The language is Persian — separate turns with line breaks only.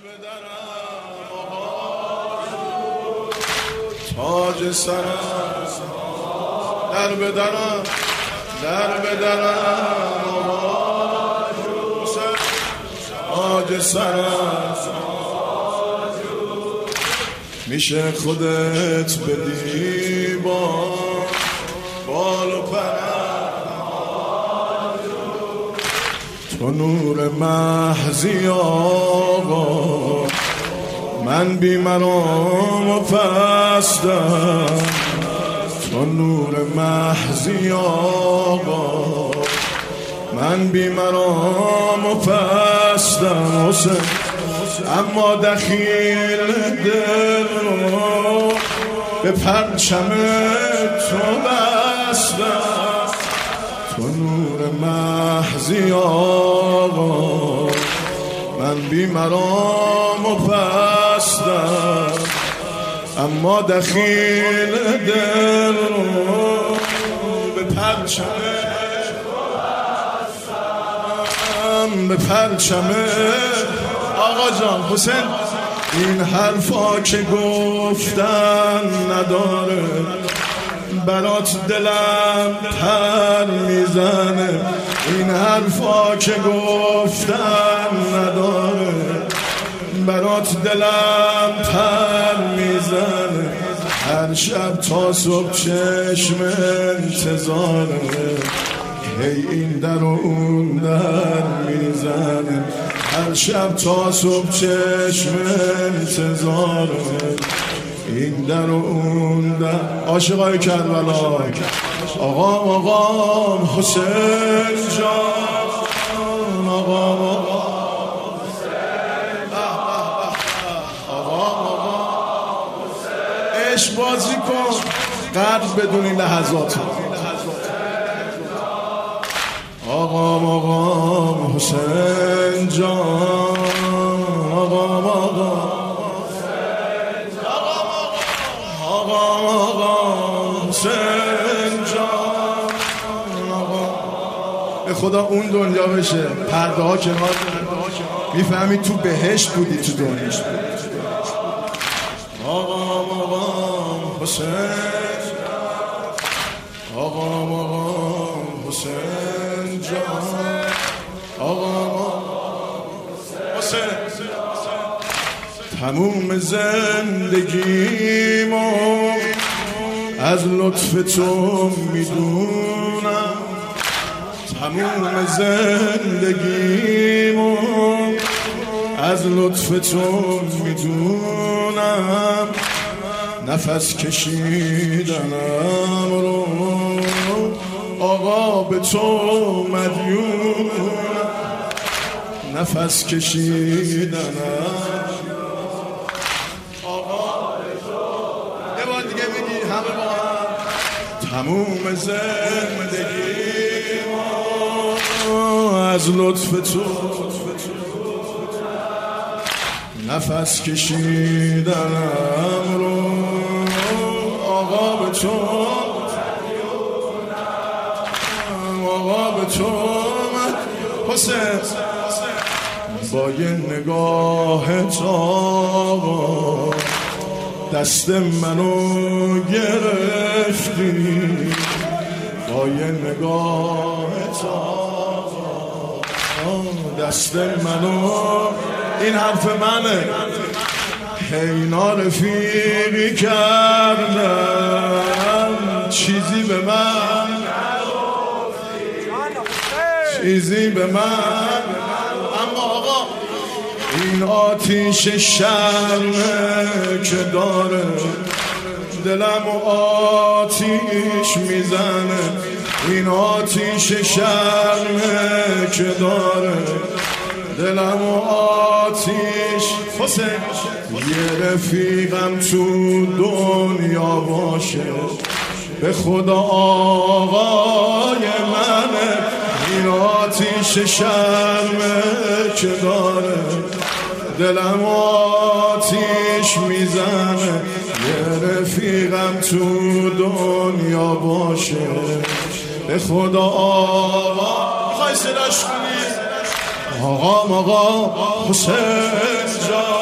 به درم آقا تاج سرم در به درم آقا تاج سرم میشه خودت بدی بال و پرم تو نور محضی آقا من بی مرام و پستم تو نور محضی آقا من بی مرام و پستم حسین اما دخیل دل رو به پرچم تو بستم تو نور محضی آقا من بی مرام و پستم اما دخیل دل رو به پرچم به پرچم آقا جان حسین این حرفا که گفتن نداره برات دلم پر میزنه این حرفا که گفتن نداره برات دلم پر میزنه هر شب تا صبح چشم انتظاره هی این در و اون در میزنه هر شب تا صبح چشم انتظاره این در و اون در عاشقای کربلا آقا حسین جان آقا عشق بازی کن قدر بدون این لحظات آقا حسین جان آقا حسین جان آقا به خدا اون دنیا بشه پرده ها کنار میفهمی تو بهشت بودی تو دنیا آقا حسین حسین جان آقا حسین تموم زندگیمو از لطف تو میدونم تموم زندگیمو از لطف تو میدونم نفس کشیدنم رو آقا به تو مدیونم نفس کشیدنم آقا به تو یه بار دیگه بگی همه با هم تموم زندگی از لطف تو نفس کشیدنم رو آقا به تو حسین با یه نگاهت آقا دست منو گرفتی با یه نگاهت آقا دست منو این حرف منه اینا رفیقی کردم چیزی به من چیزی به من اما آقا این آتیش شرمه که داره دلم و آتیش میزنه این آتیش شرمه که داره دلم و آتیش حسین یه رفیقم تو دنیا باشه به خدا آقای منه این آتیش شرمه که داره دلم آتیش میزنه یه رفیقم تو دنیا باشه به خدا آقا میخوای صداش کنی آقا حسین جان